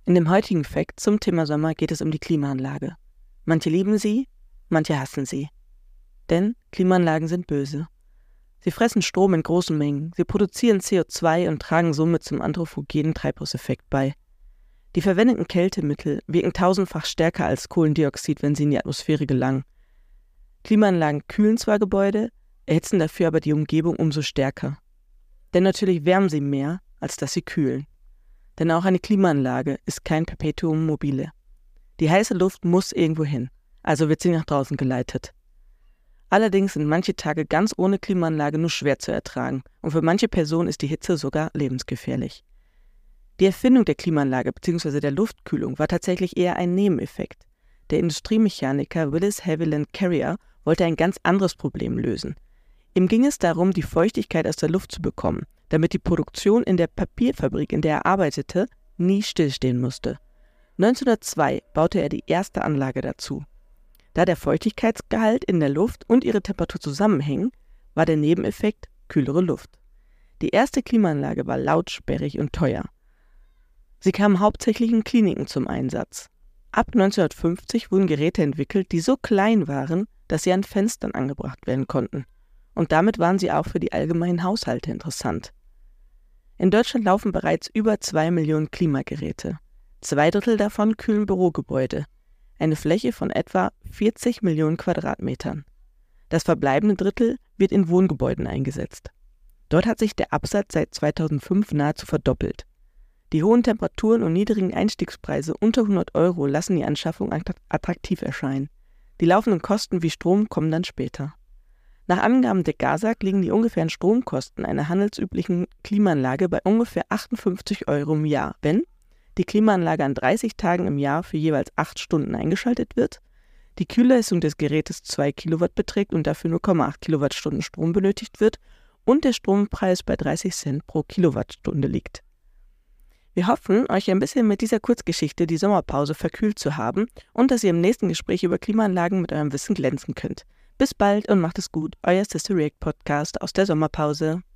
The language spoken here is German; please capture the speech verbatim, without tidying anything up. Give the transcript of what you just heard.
In dem heutigen Fact zum Thema Sommer geht es um die Klimaanlage. Manche lieben sie, manche hassen sie. Denn Klimaanlagen sind böse. Sie fressen Strom in großen Mengen, sie produzieren C O zwei und tragen somit zum anthropogenen Treibhauseffekt bei. Die verwendeten Kältemittel wirken tausendfach stärker als Kohlendioxid, wenn sie in die Atmosphäre gelangen. Klimaanlagen kühlen zwar Gebäude, erhitzen dafür aber die Umgebung umso stärker. Denn natürlich wärmen sie mehr, als dass sie kühlen. Denn auch eine Klimaanlage ist kein Perpetuum mobile. Die heiße Luft muss irgendwo hin, also wird sie nach draußen geleitet. Allerdings sind manche Tage ganz ohne Klimaanlage nur schwer zu ertragen und für manche Personen ist die Hitze sogar lebensgefährlich. Die Erfindung der Klimaanlage bzw. der Luftkühlung war tatsächlich eher ein Nebeneffekt. Der Industriemechaniker Willis Haviland Carrier wollte ein ganz anderes Problem lösen. Ihm ging es darum, die Feuchtigkeit aus der Luft zu bekommen, damit die Produktion in der Papierfabrik, in der er arbeitete, nie stillstehen musste. neunzehnhundertzwei baute er die erste Anlage dazu. Da der Feuchtigkeitsgehalt in der Luft und ihre Temperatur zusammenhängen, war der Nebeneffekt kühlere Luft. Die erste Klimaanlage war lautsperrig und teuer. Sie kamen hauptsächlich in Kliniken zum Einsatz. Ab neunzehnhundertfünfzig wurden Geräte entwickelt, die so klein waren, dass sie an Fenstern angebracht werden konnten. Und damit waren sie auch für die allgemeinen Haushalte interessant. In Deutschland laufen bereits über zwei Millionen Klimageräte. Zwei Drittel davon kühlen Bürogebäude. Eine Fläche von etwa vierzig Millionen Quadratmetern. Das verbleibende Drittel wird in Wohngebäuden eingesetzt. Dort hat sich der Absatz seit zweitausendfünf nahezu verdoppelt. Die hohen Temperaturen und niedrigen Einstiegspreise unter hundert Euro lassen die Anschaffung attraktiv erscheinen. Die laufenden Kosten wie Strom kommen dann später. Nach Angaben der GASAG liegen die ungefähren Stromkosten einer handelsüblichen Klimaanlage bei ungefähr achtundfünfzig Euro im Jahr, wenn die Klimaanlage an dreißig Tagen im Jahr für jeweils acht Stunden eingeschaltet wird, die Kühlleistung des Gerätes zwei Kilowatt beträgt und dafür null Komma acht Kilowattstunden Strom benötigt wird und der Strompreis bei dreißig Cent pro Kilowattstunde liegt. Wir hoffen, euch ein bisschen mit dieser Kurzgeschichte die Sommerpause verkühlt zu haben und dass ihr im nächsten Gespräch über Klimaanlagen mit eurem Wissen glänzen könnt. Bis bald und macht es gut, euer Sister React Podcast aus der Sommerpause.